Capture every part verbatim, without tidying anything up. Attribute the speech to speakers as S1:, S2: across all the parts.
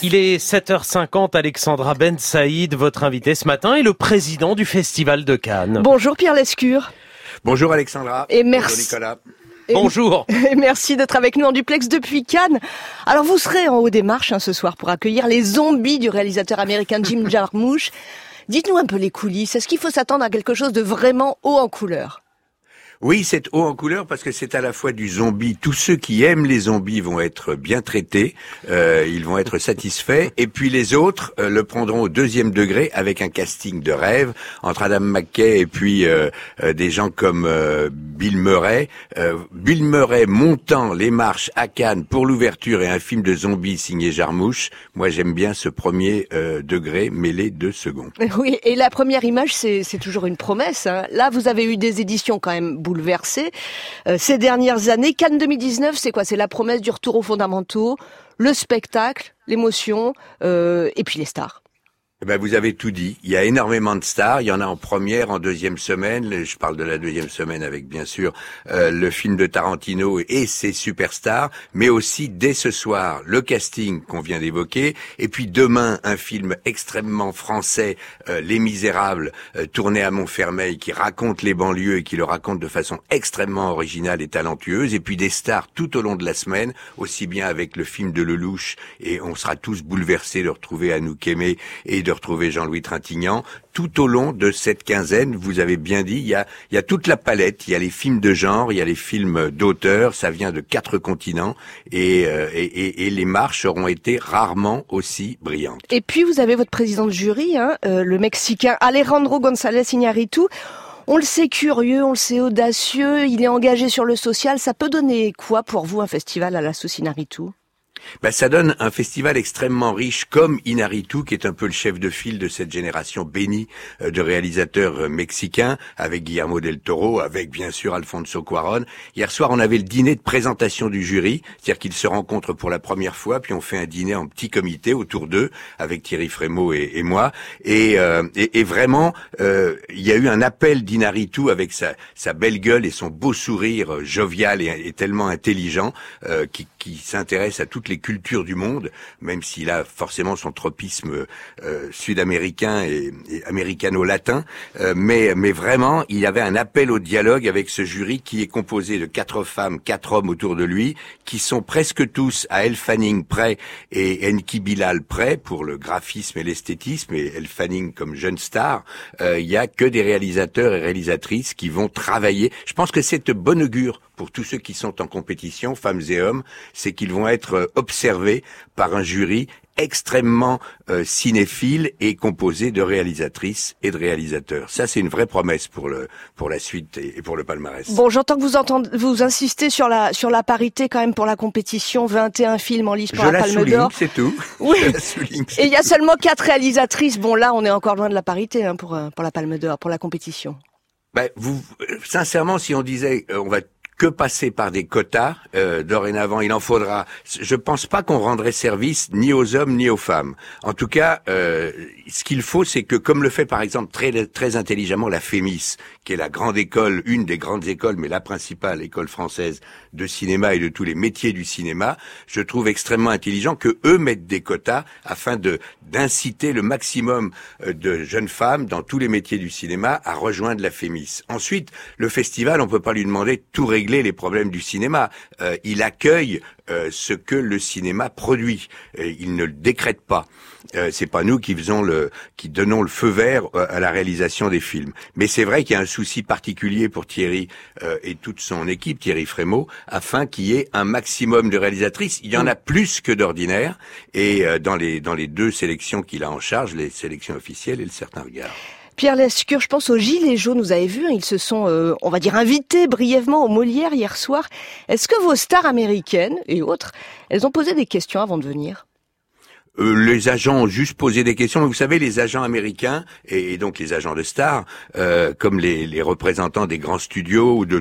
S1: Il est sept heures cinquante, Alexandra Ben Saïd, votre invité ce matin, est le président du Festival de Cannes.
S2: Bonjour Pierre Lescure.
S3: Bonjour Alexandra.
S2: Et merci.
S3: Bonjour Nicolas.
S2: Et
S1: Bonjour.
S2: Et merci d'être avec nous en duplex depuis Cannes. Alors vous serez en haut des marches hein, ce soir pour accueillir les zombies du réalisateur américain Jim Jarmusch. Dites-nous un peu les coulisses. Est-ce qu'il faut s'attendre à quelque chose de vraiment haut en couleur ?
S3: Oui, c'est haut en couleur parce que c'est à la fois du zombie. Tous ceux qui aiment les zombies vont être bien traités, euh, ils vont être satisfaits. Et puis les autres euh, le prendront au deuxième degré avec un casting de rêve entre Adam McKay et puis euh, euh, des gens comme euh, Bill Murray. Euh, Bill Murray montant les marches à Cannes pour l'ouverture et un film de zombies signé Jarmusch. Moi, j'aime bien ce premier euh, degré mêlé de second.
S2: Oui, et la première image, c'est, c'est toujours une promesse. Hein. Là, vous avez eu des éditions quand même bouleversé euh, ces dernières années. Cannes deux mille dix-neuf, c'est quoi ? C'est la promesse du retour aux fondamentaux, le spectacle, l'émotion euh, et puis les stars.
S3: Eh ben, vous avez tout dit. Il y a énormément de stars. Il y en a en première, en deuxième semaine. Je parle de la deuxième semaine avec, bien sûr, euh, le film de Tarantino et ses superstars. Mais aussi, dès ce soir, le casting qu'on vient d'évoquer. Et puis demain, un film extrêmement français, euh, Les Misérables, euh, tourné à Montfermeil, qui raconte les banlieues et qui le raconte de façon extrêmement originale et talentueuse. Et puis des stars tout au long de la semaine, aussi bien avec le film de Lelouch. Et on sera tous bouleversés de retrouver Anouk Aimée et de retrouver Jean-Louis Trintignant. Tout au long de cette quinzaine, vous avez bien dit, il y a, il y a toute la palette. Il y a les films de genre, il y a les films d'auteur. Ça vient de quatre continents et, euh, et, et, et les marches auront été rarement aussi brillantes.
S2: Et puis vous avez votre président de jury, hein, euh, le Mexicain Alejandro González Iñárritu. On le sait curieux, on le sait audacieux, il est engagé sur le social. Ça peut donner quoi pour vous un festival à la sauce Iñárritu ?
S3: Ben, ça donne un festival extrêmement riche comme Iñárritu, qui est un peu le chef de file de cette génération bénie de réalisateurs mexicains, avec Guillermo del Toro, avec bien sûr Alfonso Cuarón. Hier soir, on avait le dîner de présentation du jury, c'est-à-dire qu'ils se rencontrent pour la première fois, puis on fait un dîner en petit comité autour d'eux, avec Thierry Frémaux et, et moi. Et, euh, et, et vraiment, euh, il y a eu un appel d'Iñárritu avec sa, sa belle gueule et son beau sourire jovial et, et tellement intelligent, euh, qui, qui s'intéresse à toutes les cultures du monde, même s'il a forcément son tropisme euh, sud-américain et, et américano-latin, euh, mais, mais vraiment, il y avait un appel au dialogue avec ce jury qui est composé de quatre femmes, quatre hommes autour de lui, qui sont presque tous à Elle Fanning près et Enki Bilal près pour le graphisme et l'esthétisme, et Elle Fanning comme jeune star. Euh, il y a que des réalisateurs et réalisatrices qui vont travailler. Je pense que c'est de bon augure pour tous ceux qui sont en compétition, femmes et hommes, c'est qu'ils vont être observés par un jury extrêmement euh, cinéphile et composé de réalisatrices et de réalisateurs. Ça, c'est une vraie promesse pour le pour la suite et, et pour le palmarès.
S2: Bon, j'entends que vous entendez, vous insistez sur la sur la parité quand même pour la compétition. vingt et un films en lice pour
S3: Je
S2: la,
S3: la
S2: Palme
S3: souligne,
S2: d'Or.
S3: c'est tout.
S2: Oui.
S3: Je la souligne, c'est
S2: Et il y a seulement quatre réalisatrices. Bon, là, on est encore loin de la parité hein, pour pour la Palme d'Or, pour la compétition.
S3: Ben, vous, sincèrement, si on disait, euh, on va que passer par des quotas, euh, dorénavant, il en faudra. Je pense pas qu'on rendrait service ni aux hommes ni aux femmes. En tout cas, euh, ce qu'il faut, c'est que, comme le fait par exemple très très intelligemment la Fémis, qui est la grande école, une des grandes écoles, mais la principale école française de cinéma et de tous les métiers du cinéma, je trouve extrêmement intelligent que eux mettent des quotas afin de d'inciter le maximum de jeunes femmes dans tous les métiers du cinéma à rejoindre la Fémis. Ensuite, le festival, on peut pas lui demander de tout régler les problèmes du cinéma. Euh, il accueille euh, ce que le cinéma produit. Et il ne le décrète pas. Euh, c'est pas nous qui faisons le, qui donnons le feu vert euh, à la réalisation des films. Mais c'est vrai qu'il y a un souci particulier pour Thierry euh, et toute son équipe, Thierry Frémaux, afin qu'il y ait un maximum de réalisatrices. Il y en a plus que d'ordinaire. Et euh, dans les dans les deux sélections qu'il a en charge, les sélections officielles et le Certain Regard.
S2: Pierre Lescure, je pense aux Gilets jaunes, vous avez vu, ils se sont, euh, on va dire, invités brièvement au Molière hier soir. Est-ce que vos stars américaines et autres, elles ont posé des questions avant de venir ?
S3: Euh, les agents ont juste posé des questions. Vous savez, les agents américains, et, et donc les agents de stars, euh, comme les, les représentants des grands studios ou de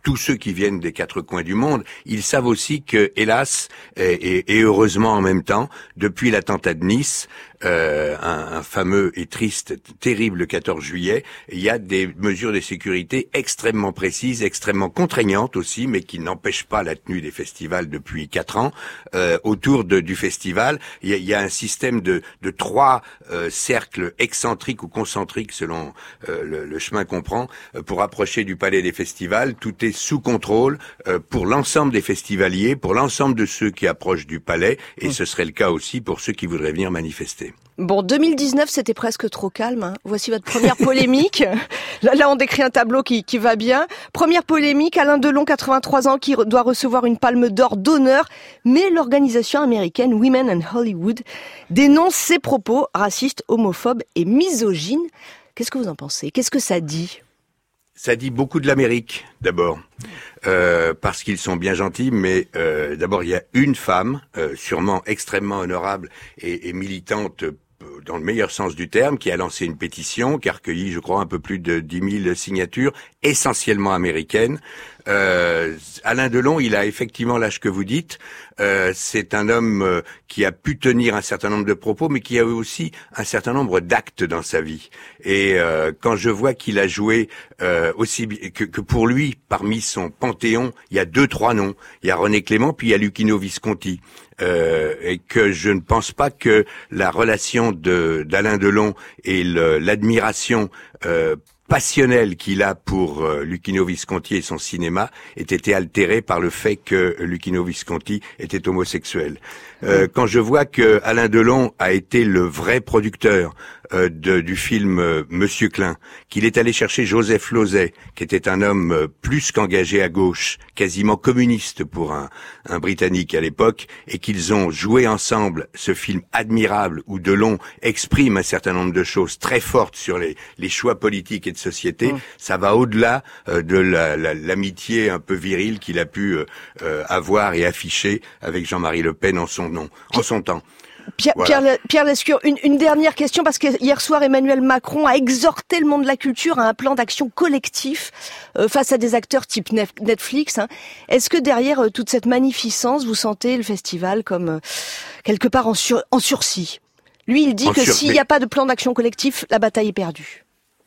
S3: tous ceux qui viennent des quatre coins du monde, ils savent aussi que, hélas, et, et, et heureusement en même temps, depuis l'attentat de Nice, Euh, un, un fameux et triste, terrible quatorze juillet, il y a des mesures de sécurité extrêmement précises, extrêmement contraignantes aussi, mais qui n'empêchent pas la tenue des festivals depuis quatre ans. Euh, autour de, du festival, il y a, il y a un système de, de trois euh, cercles excentriques ou concentriques selon euh, le, le chemin qu'on prend, euh, pour approcher du palais des festivals. Tout est sous contrôle euh, pour l'ensemble des festivaliers, pour l'ensemble de ceux qui approchent du palais, et mmh. ce serait le cas aussi pour ceux qui voudraient venir manifester.
S2: Bon, deux mille dix-neuf, c'était presque trop calme. Hein. Voici votre première polémique. Là, là, on décrit un tableau qui, qui va bien. Première polémique, Alain Delon, quatre-vingt-trois ans, qui re- doit recevoir une palme d'or d'honneur. Mais l'organisation américaine Women in Hollywood dénonce ses propos racistes, homophobes et misogynes. Qu'est-ce que vous en pensez ? Qu'est-ce que ça dit ?
S3: Ça dit beaucoup de l'Amérique, d'abord, euh, parce qu'ils sont bien gentils, mais euh, d'abord, il y a une femme, euh, sûrement extrêmement honorable et, et militante dans le meilleur sens du terme, qui a lancé une pétition, qui a recueilli, je crois, un peu plus de dix mille signatures, essentiellement américaines. Euh, Alain Delon, il a effectivement l'âge que vous dites. Euh, c'est un homme euh, qui a pu tenir un certain nombre de propos, mais qui a eu aussi un certain nombre d'actes dans sa vie. Et euh, quand je vois qu'il a joué euh, aussi que, que pour lui, parmi son panthéon, il y a deux, trois noms. Il y a René Clément, puis il y a Luchino Visconti. Euh, et que je ne pense pas que la relation de d'Alain Delon et le, l'admiration euh, passionnelle qu'il a pour euh, Luchino Visconti et son cinéma ait été altérée par le fait que Luchino Visconti était homosexuel. Euh, quand je vois que Alain Delon a été le vrai producteur euh, de, du film euh, Monsieur Klein, qu'il est allé chercher Joseph Losey, qui était un homme euh, plus qu'engagé à gauche, quasiment communiste pour un, un Britannique à l'époque, et qu'ils ont joué ensemble ce film admirable où Delon exprime un certain nombre de choses très fortes sur les, les choix politiques et de société, mmh. ça va au-delà euh, de la, la, l'amitié un peu virile qu'il a pu euh, euh, avoir et afficher avec Jean-Marie Le Pen en son nom, en son temps.
S2: Pierre, voilà. Pierre, Pierre Lescure, une, une dernière question, parce que hier soir, Emmanuel Macron a exhorté le monde de la culture à un plan d'action collectif euh, face à des acteurs type Netflix. Hein. Est-ce que derrière euh, toute cette magnificence, vous sentez le festival comme euh, quelque part en, sur, en sursis ? Lui, il dit en que sur... s'il n'y a pas de plan d'action collectif, la bataille est perdue.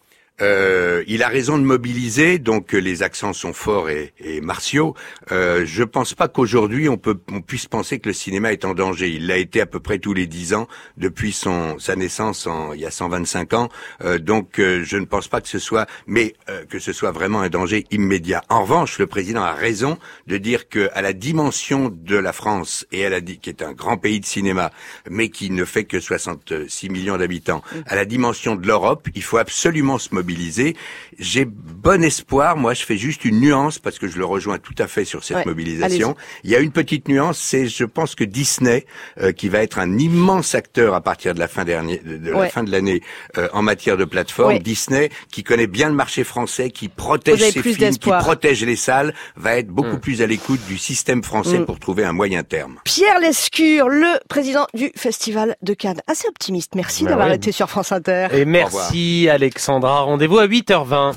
S3: Euh, il a raison de mobiliser, donc les accents sont forts et, et martiaux. Euh, je pense pas qu'aujourd'hui on peut, on puisse penser que le cinéma est en danger. Il l'a été à peu près tous les dix ans depuis son sa naissance en, il y a cent vingt-cinq ans. Euh, donc euh, je ne pense pas que ce soit, mais euh, que ce soit vraiment un danger immédiat. En revanche, le président a raison de dire que à la dimension de la France et à la qui est un grand pays de cinéma, mais qui ne fait que soixante-six millions d'habitants, à la dimension de l'Europe, il faut absolument se mobiliser. J'ai bon espoir, moi je fais juste une nuance parce que je le rejoins tout à fait sur cette ouais, mobilisation. Allez-y. Il y a une petite nuance, c'est je pense que Disney, euh, qui va être un immense acteur à partir de la fin dernier, de ouais. la fin de l'année euh, en matière de plateforme, ouais. Disney qui connaît bien le marché français, qui protège ses films, d'espoir. qui protège les salles, va être beaucoup mmh. plus à l'écoute du système français mmh. pour trouver un moyen terme.
S2: Pierre Lescure, le président du Festival de Cannes, assez optimiste. Merci bah d'avoir ouais. été sur France Inter.
S1: Et merci Alexandra. Rendez-vous à huit heures vingt.